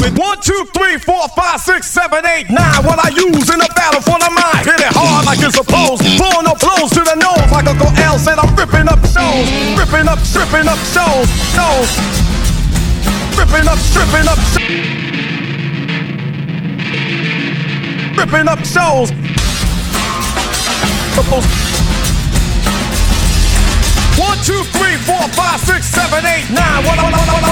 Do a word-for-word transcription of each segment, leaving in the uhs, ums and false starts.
with one, two, three, four, five, six, seven, eight, nine. What I use in the battle for the mind. Hit it hard like it's supposed. Blowing up blows to the nose like Uncle L said. I'm ripping up shows, ripping up, stripping up shows, shows, ripping up, stripping up, ripping up shows. One, two, three, four, five, six, seven, eight, nine. What?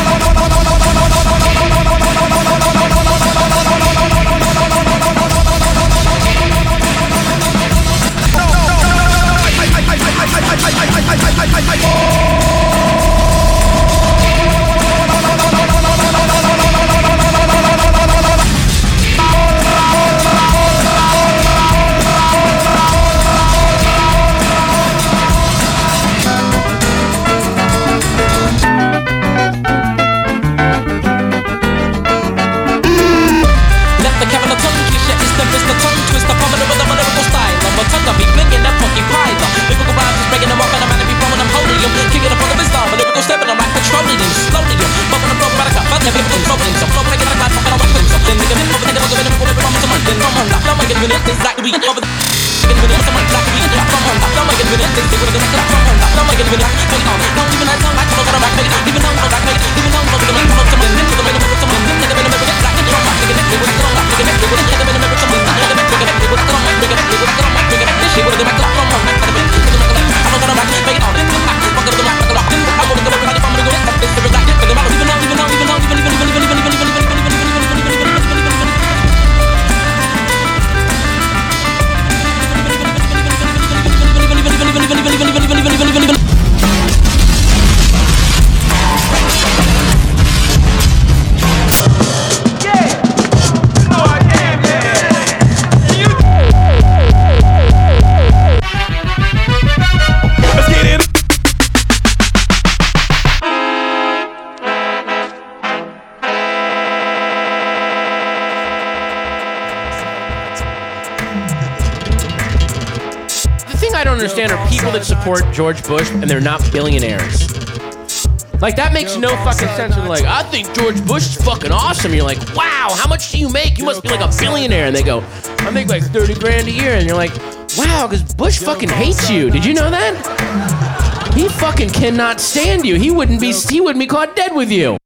I don't understand are people that support George Bush and they're not billionaires. Like, that makes no fucking sense. They're like, I think George Bush is fucking awesome. You're like, wow, how much do you make? You must be like a billionaire. And they go, I make like thirty grand a year. And you're like, wow, because Bush fucking hates you. Did you know that? He fucking cannot stand you. He wouldn't be, he wouldn't be caught dead with you.